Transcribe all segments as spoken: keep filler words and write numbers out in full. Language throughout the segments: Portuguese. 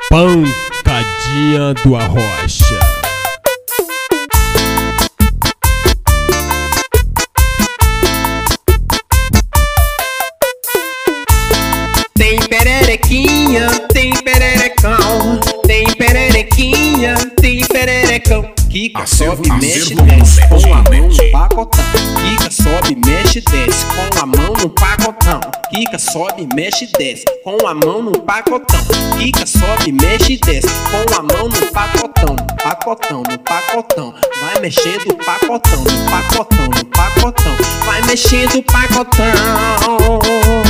Pancadinha do Arrocha. Tem pererequinha, tem pererecão. Tem pererequinha, tem pererecão. Kika sobe, mexe, desce com a mão no pacotão. Kika sobe, mexe, desce com a mão no pacotão. Kika sobe, mexe, desce com a mão no pacotão. Kika sobe, mexe, desce com a mão no pacotão. No pacotão, no pacotão. Vai mexendo o pacotão, no pacotão, no pacotão. Vai mexendo o pacotão.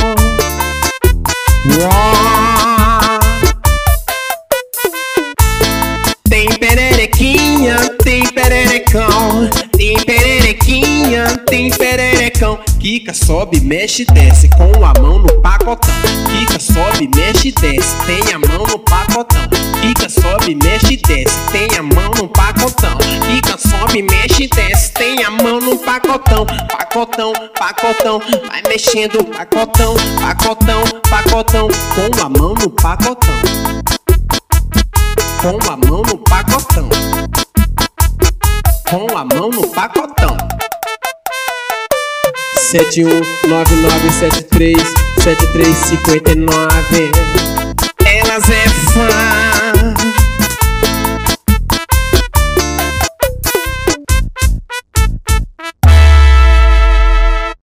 Tem pererequinha, tem pererecão. Tem pererequinha, tem pererecão. Kika sobe, mexe, desce com a mão no pacotão. Kika sobe, mexe, desce, tem a mão no pacotão. Kika sobe, mexe, desce, tem a mão no pacotão. Kika sobe, mexe, desce, tem a mão no pacotão. Pacotão, pacotão, vai mexendo o pacotão. Pacotão, pacotão, com a mão no pacotão. Com a mão no pacotão. Com a mão no pacotão. Sete um nove nove sete três sete três cinco nove